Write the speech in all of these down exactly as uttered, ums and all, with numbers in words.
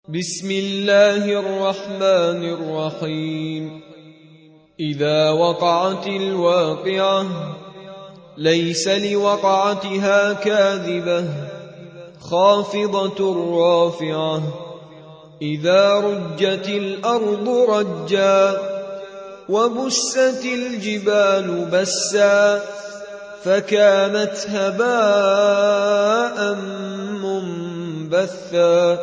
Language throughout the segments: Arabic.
بسم الله الرحمن الرحيم. إذا وقعت الواقعة ليس لوقعتها كاذبة خافضة رافعة. إذا رجت الأرض رجا وبست الجبال بسا فكانت هباء منبثا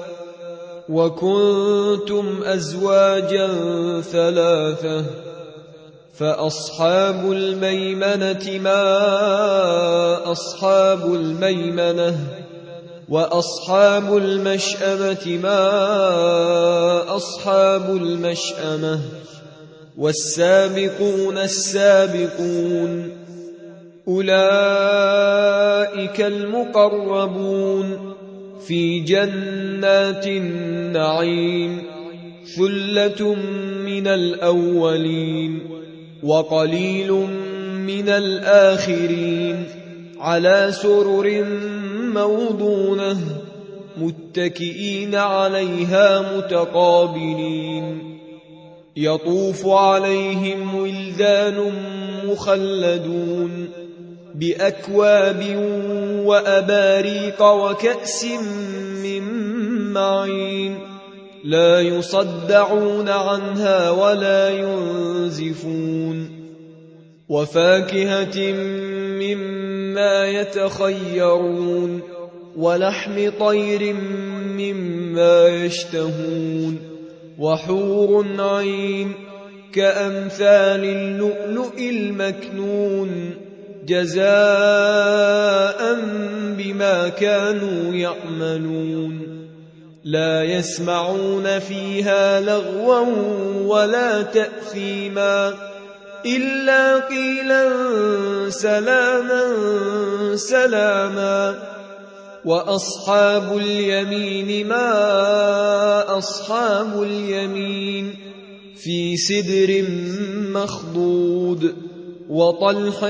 وكنتم أزواجا ثلاثة فأصحاب الميمنة ما أصحاب الميمنة وأصحاب المشأمة ما أصحاب المشأمة والسابقون السابقون أولئك المقربون في جنات النعيم ثلة من الأولين وقليل من الآخرين على سرر موضونة متكئين عليها متقابلين يطوف عليهم ولدان مخلدون بأكواب وأباريق وكأس من معين لا يصدعون عنها ولا ينزفون وفاكهة مما يتخيرون ولحم طير مما يشتهون وحور عين كأمثال اللؤلؤ المكنون جزاء بما كانوا يعملون لا يسمعون فيها لغوا ولا تأثيما إلا قيلا سلاما سلاما. وأصحاب اليمين ما أصحاب اليمين في سدر مخضود وطلح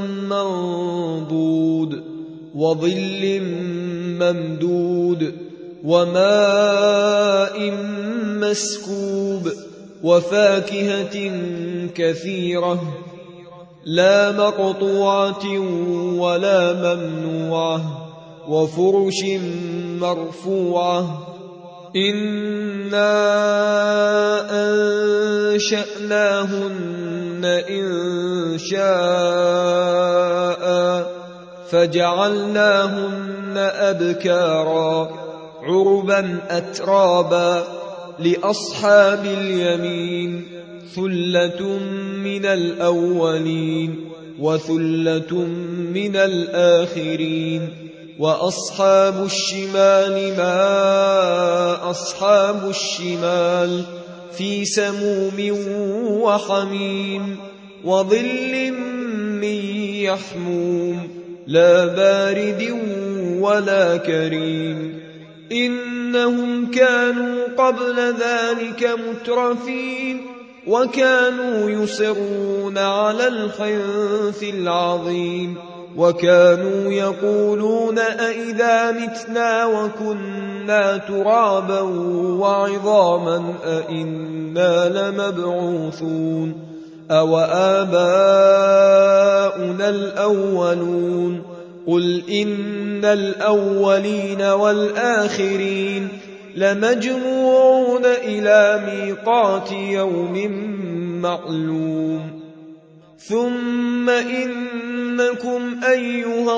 منضود وظل ممدود وماء مسكوب وفاكهة كثيرة لا مقطوعة ولا ممنوعة وفرش مرفوعة إنا أنشأناهن إن شاء فجعلناهن أبكارا عربا أترابا لأصحاب اليمين ثلة من الأولين وثلة من الآخرين. وأصحاب الشمال ما أصحاب الشمال في سموم وحميم وظل من يحموم لا بارد ولا كريم إنهم كانوا قبل ذلك مترفين وكانوا يصرون على الحنث العظيم وكانوا يقولون أئذا متنا وكنا ترابا وعظاما أئنا لمبعوثون أو آباؤنا الأولون قل إن الأولين والآخرين لمجموعون إلى ميقات يوم معلوم ثم إنكم أيها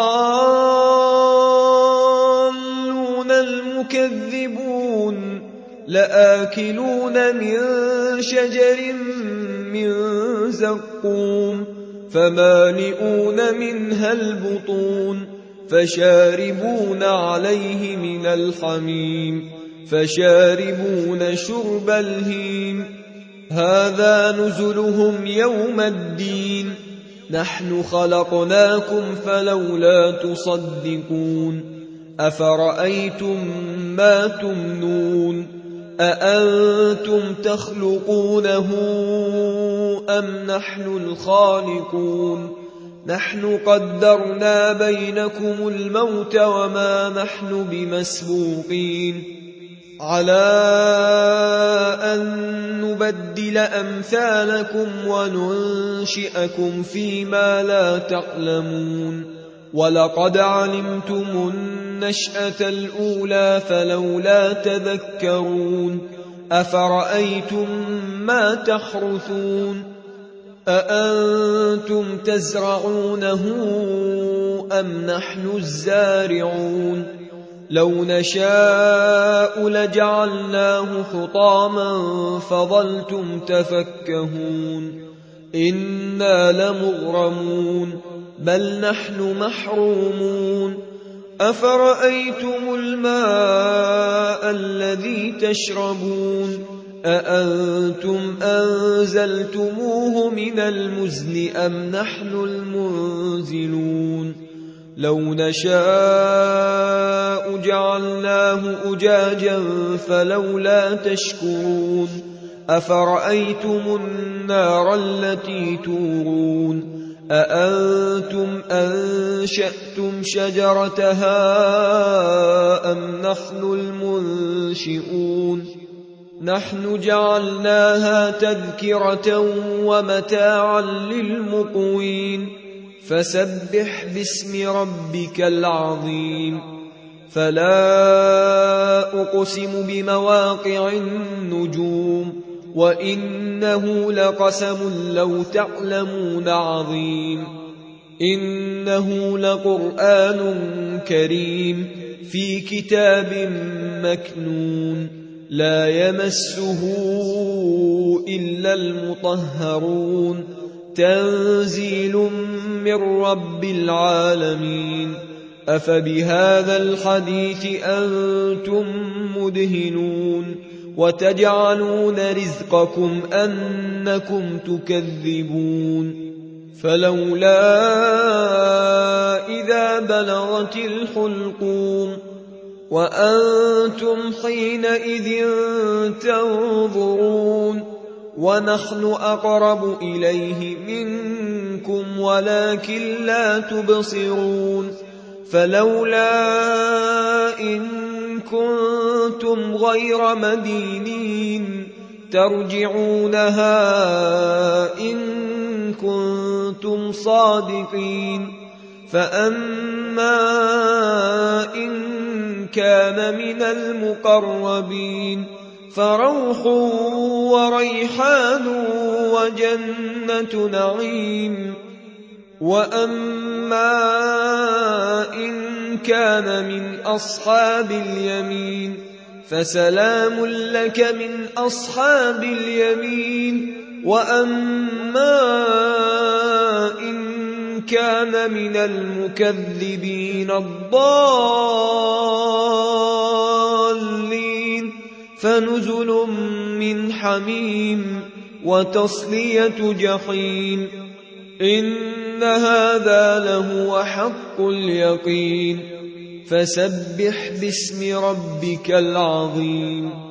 الضالون المكذبون لآكلون من شجر من زقوم فمالئون منها البطون فشاربون عليه من الحميم فشاربون شرب الهيم هذا نزلهم يوم الدين نحن خلقناكم فلولا تصدقون أفرأيتم ما تمنون أأنتم تخلقونه أم نحن الخالقون نحن قدرنا بينكم الموت وما نحن بمسبوقين على أن نبدل أمثالكم وننشئكم فيما لا تعلمون ولقد علمتم النشأة الأولى فلولا تذكرون أفرأيتم ما تحرثون أأنتم تزرعونه أم نحن الزارعون لو نشاء لجعلناه حطاما فظلتم تفكهون إنا لمغرمون بل نحن محرومون أفرأيتم الماء الذي تشربون أأنتم أنزلتموه من المزن أم نحن المنزلون لو نشاء جعلناه أجاجا فلولا تشكرون أفرأيتم النار التي تورون أأنتم أنشأتم شجرتها أم نحن المنشئون نحن جعلناها تذكرة ومتاعا للمقوين فسبح باسم ربك العظيم فلا أقسم بمواقع النجوم وإنه لقسم لو تعلمون عظيم إنه لقرآن كريم في كتاب مكنون لا يمسه إلا المطهرون تنزيل من رب العالمين أفبهذا الحديث أنتم مدهنون وتجعلون رزقكم أنكم تكذبون فلولا إذا بلغت الحلقوم وأنتم حينئذ تنظرون ونحن أقرب إليه منكم ولكن لا تبصرون فلولا إن كنتم غير مدينين ترجعونها إن كنتم صادقين فأما إن كان من المقربين فروح وريحان وجنة نعيم وأما إن كان من أصحاب اليمين فسلام لك من أصحاب اليمين وأما إن كان من المكذبين الضالين فنزل من حميم وتصلية جحيم إن هذا لهو حق اليقين فسبح باسم ربك العظيم